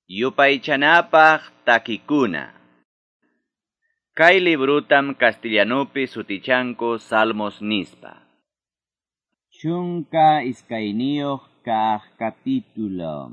Yupaychanapaq takikuna. Kay librutam castellanopi sutichanku Salmos nispa. Chunka iskayniyuq kaq capítulo.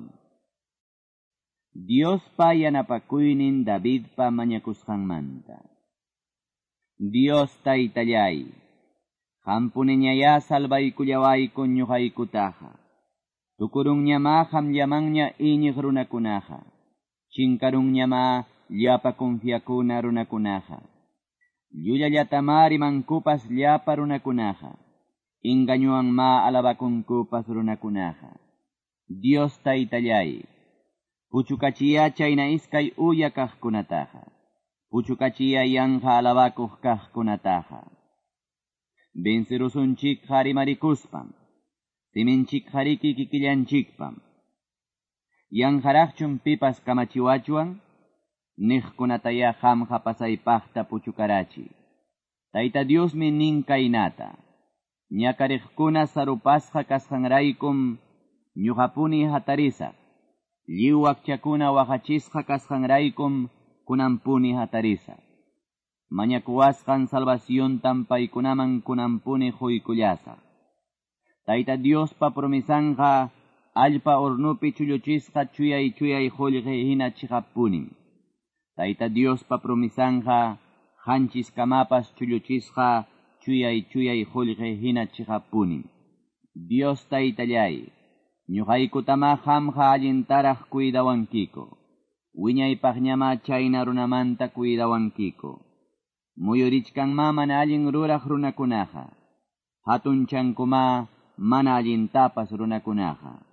Diospa yanapakuynin Davidpa mañakusqanmanta. Dios taytallay, hampuniñaya salvaykullawaykun ñuqaykutaqa. Tukurunñama hamllamanña iñiq runakunaqa. Chinkarunñama llapa confiakuna runakunaqa. Llullallatamari mankupas llapa runakunaqa. Engañuwanma alabakunkupas runakunaqa. Dios taytallay, puchukachiya chayna iskay uya kaqkunataqa. Puchukachiya yanja alabakuq kaqkunataqa. Vencerusunchik harimarikuspan. Siminchik hariki kikillanchikpam. Yanjaraqchun pipas kamachiwachuan, niqkunataya hamqa pasaypaqta puchukarachi. Tayta Diosmi nin kaynata. Ñakariqkuna sarupasqa kasqanraykum ñuqapuni hatarisaq. Lliw wakchakuna waqachisqa kasqanraykum kunampuni hatarisaq. Mañakuwasqan salvaciontam paykunaman kunampuni huykullasaq. Tayta Diospa promisanja allpa hornupi chulluchisqa chuyay qullqi hina chiqapunin. Tayta Diospa promisanja hanchis kamapas chulluchisqa chuyay qullqi hina chiqapunin. Dios taytallay, ñuqaykutama hamqa allintaraq cuidawankiku. Wiñaypaqñama chayna runamanta cuidawankiku. Muyurichkanma mana allin ruraq runakunaqa. Hatunchankumá mana allintapas runakunaqa.